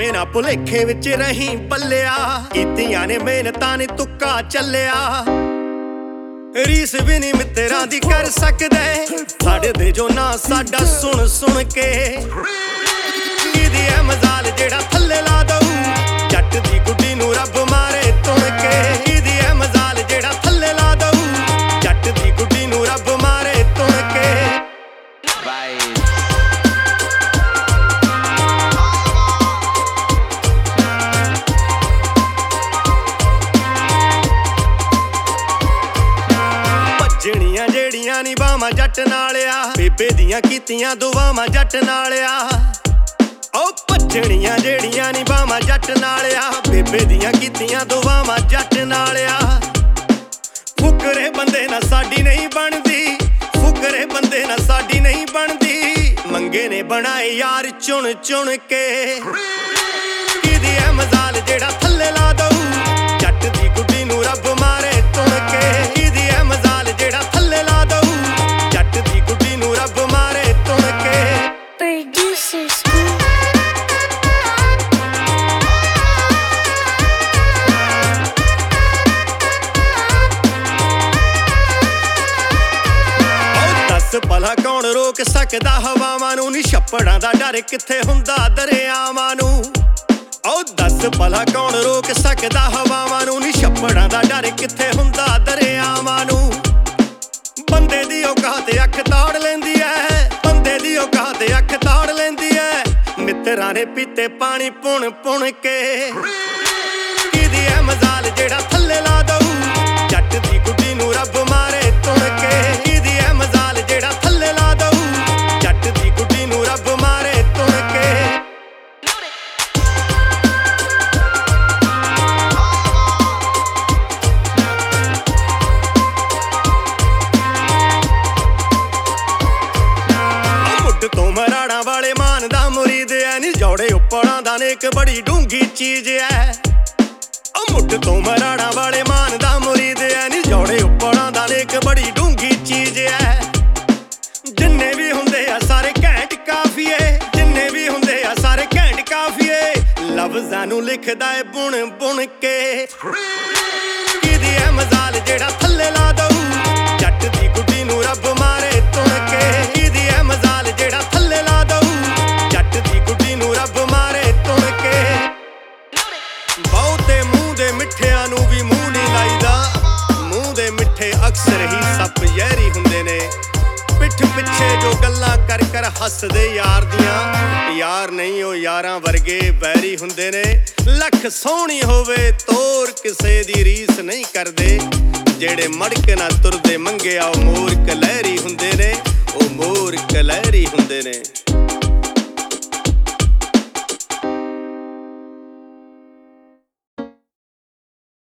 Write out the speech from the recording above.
ਐਵੇਂ ਨਾ ਭੁਲੇਖੇ ਵਿੱਚ ਰਹੀਂ ਬੱਲਿਆ, ਕੀਤੀਆਂ ਨੇ ਮਿਹਨਤਾਂ ਨੇ ਤੁੱਕਾ ਚੱਲਿਆ। ਰੀਸ ਵੀ ਨੀ ਮਿੱਤਰਾਂ ਦੀ ਕਰ ਸਕਦੇ, ਸਾਡੇ ਦੇ ਜੋ ਨਾ ਸਾਡਾ ਸੁਣ ਸੁਣ ਕੇ। ਕਿਹਦੀ ਐ ਮਜ਼ਾਲ ਜਿਹੜਾ ਥੱਲੇ ਲਾ ਦਊ, ਜੱਟ ਦੀ ਗੁੱਡੀ ਨੂੰ ਰੱਬ ਮਾਰੇ ਤੁਣ ਕੇ। ਕਿਹਦੀ ਐ ਮਜ਼ਾਲ ਜਿਹੜਾ ਥੱਲੇ ਲਾ ਦਊ, ਜੱਟ ਦੀ ਗੁੱਡੀ ਨੂੰ ਰੱਬ ਮਾਰੇ ਤੁਣ ਕੇ। ਭੱਜਣੀਆਂ ਜਿਹੜੀਆਂ ਨੀ ਬਾਵਾਂ ਜੱਟ ਨਾਲ ਆ, ਬੇਬੇ ਦੀਆਂ ਕੀਤੀਆਂ ਦੁਆਵਾਂ ਜੱਟ ਨਾਲ ਆ। ਉਹ ਭੱਜਣੀਆਂ ਜਿਹੜੀਆਂ ਨੀ ਬਾਵਾਂ ਜੱਟ ਨਾਲ ਆ, ਬੇਬੇ ਦੀਆਂ ਕੀਤੀਆਂ ਦੁਆਵਾਂ ਜੱਟ ਨਾਲ ਆ। ਫੁਕਰੇ ਬੰਦੇ ਨਾਲ ਸਾਡੀ ਨਹੀਂ ਬਣਦੀ, ਫੁਕਰੇ ਬੰਦੇ ਨਾਲ ਸਾਡੀ ਨਹੀਂ ਬਣਦੀ। ਮੰਗੇ ਨੇ ਬਣਾਏ ਯਾਰ ਚੁਣ ਚੁਣ ਕੇ। ਕਿਹਦੀ ਐ ਮਜ਼ਾਲ ਜਿਹੜਾ ਥੱਲੇ ਲਾ ਦਊ, ਜੱਟ ਦੀ ਗੁੱਡੀ ਨੂੰ ਰੱਬ ਮਾਰੇ ਤੁਣ ਕੇ। ਕਿਹਦੀ ਐ ਮਜ਼ਾਲ ਜਿਹੜਾ ਥੱਲੇ ਲਾ ਦਊ, ਜੱਟ ਦੀ ਗੁੱਡੀ ਨੂੰ ਰੱਬ ਮਾਰੇ ਤੁਣ ਕੇ। ਭਲਾ ਕੌਣ ਰੋਕ ਸਕਦਾ ਹਵਾਵਾਂ ਨੂੰ, ਨੀ ਛੱਪੜਾਂ ਦਾ ਡਰ ਕਿੱਥੇ ਹੁੰਦਾ ਦਰਿਆਵਾਂ ਨੂੰ। ਉਹ ਦੱਸ ਭਲਾ ਕੌਣ ਰੋਕ ਸਕਦਾ ਹਵਾਵਾਂ ਨੂੰ, ਨੀ ਛੱਪੜਾਂ ਦਾ ਡਰ ਕਿੱਥੇ ਹੁੰਦਾ ਦਰਿਆਵਾਂ ਨੂੰ। ਬੰਦੇ ਦੀ ਔਕਾਤ ਅੱਖ ਤਾੜ ਲੈਂਦੀ ਐ, ਬੰਦੇ ਦੀ ਔਕਾਤ ਅੱਖ ਤਾੜ ਲੈਂਦੀ ਐ। ਮਿੱਤਰਾਂ ਨੇ ਪੀਤੇ ਪਾਣੀ ਪੁਣ ਪੁਣ ਕੇ। ਕਿਹਦੀ ਐ ਮਜ਼ਾਲ ਜਿਹੜਾ ਥੱਲੇ ਲਾ ਦਊ, ਜੱਟ ਦੀ ਗੁੱਡੀ ਨੂੰ ਰੱਬ ਮਾਰੇ ਤੁਣ ਕੇ। ਕਿਹਦੀ ਐ ਮਜ਼ਾਲ ਜਿਹੜਾ ਥੱਲੇ ਲਾ ਦਊ, ਜੱਟ ਦੀ ਗੁੱਡੀ ਨੂੰ ਰੱਬ ਮਾਰੇ ਤੁਣ ਕੇ। ਮੁੱਢ ਤੋਂ ਮਰਾੜਾਂ ਵਾਲੇ ਮਾਨ ਦਾ ਮੁਰੀਦ ਐ, ਨੀ ਜੋੜੇ ਉੱਪਰਾਂ ਦਾ ਨੇਕ ਬੜੀ ਡੂੰਘੀ ਚੀਜ਼ ਐ। ਮੁੱਢ ਤੋਂ ਮਰਾੜਾਂ ਵਾਲੇ ਮਾਨ ਦਾ ਮੁਰੀਦ ਐ, ਨੀ ਜੋੜੇ ਉੱਪਰਾਂ ਦਾ ਨੇਕ ਬੜੀ ਡੂੰਘੀ ਚੀਜ਼ ਐ। ਜਿੰਨੇ ਵੀ ਹੁੰਦੇ ਆ ਸਾਰੇ ਘੈਂਟ ਕਾਫੀਏ, ਜਿੰਨੇ ਵੀ ਹੁੰਦੇ ਆ ਸਾਰੇ ਘੈਂਟ ਕਾਫੀਏ। ਲਫ਼ਜ਼ਾਂ ਨੂੰ ਲਿਖਦਾ ਏ ਬੁਣ ਬੁਣ ਕੇ। ਕਿਹਦੀ ਐ ਮਜ਼ਾਲ ਜਿਹੜਾ ਥੱਲੇ ਲਾ ਦਊ, ਜੱਟ ਦੀ ਗੁੱਡੀ ਨੂੰ ਰੱਬ ਮਾਰੇ ਤੁਣ ਕੇ। ਕਿਹਦੀ ਐ ਮਜ਼ਾਲ ਜਿਹੜਾ ਥੱਲੇ ਲਾ ਦਊ, ਜੱਟ ਦੀ ਗੁੱਡੀ ਨੂੰ ਰੱਬ ਮਾਰੇ ਤੁਣ ਕੇ। ਬਹੁਤੇ ਮੂੰਹ ਦੇ ਮਿੱਠਿਆਂ ਨੂੰ ਵੀ ਮੂੰਹ ਨਹੀਂ ਲਾਈਦਾ, ਮੂੰਹ ਦੇ ਮਿੱਠੇ ਅਕਸਰ ਹੀ ਸੱਪ ਜ਼ਹਿਰੀ ਹੁੰਦੇ ਨੇ। ਪਿੱਠ ਪਿੱਛੇ ਜੋ ਗੱਲਾਂ ਕਰ ਕਰ ਹੱਸਦੇ ਯਾਰ ਦੀਆਂ, ਯਾਰ ਨਹੀਂ ਉਹ ਯਾਰਾਂ ਵਰਗੇ ਬੈਰੀ ਹੁੰਦੇ ਨੇ। ਲੱਖ ਸੋਹਣੀ ਹੋਵੇ ਤੋਰ ਕਿਸੇ ਦੀ ਰੀਸ ਨਹੀਂ ਕਰਦੇ, ਜਿਹੜੇ ਮੜਕ ਨਾ ਤੁਰਦੇ ਮੰਗਿਆ ਉਹ ਮੋਰ ਕਲਹਿਰੀ ਹੁੰਦੇ ਨੇ, ਉਹ ਮੋਰ ਕਲਹਿਰੀ ਹੁੰਦੇ ਨੇ।